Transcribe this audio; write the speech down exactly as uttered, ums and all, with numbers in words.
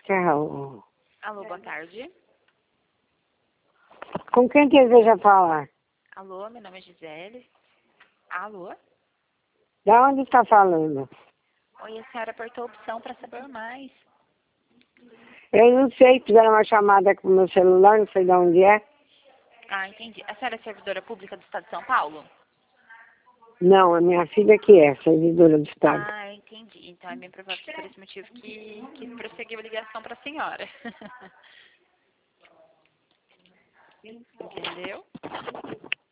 que é o... Alô, boa tarde. Com quem deseja falar? Alô, meu nome é Gisele. Alô? Da onde está falando? Oi, a senhora apertou a opção para saber mais. Eu não sei, fizeram uma chamada com o meu celular, não sei de onde é. Ah, entendi. A senhora é servidora pública do Estado de São Paulo? Não, a minha filha que é, servidora do Estado. Ah, entendi. Então é bem provável que por esse motivo que, que prosseguiu a ligação para a senhora. Entendeu?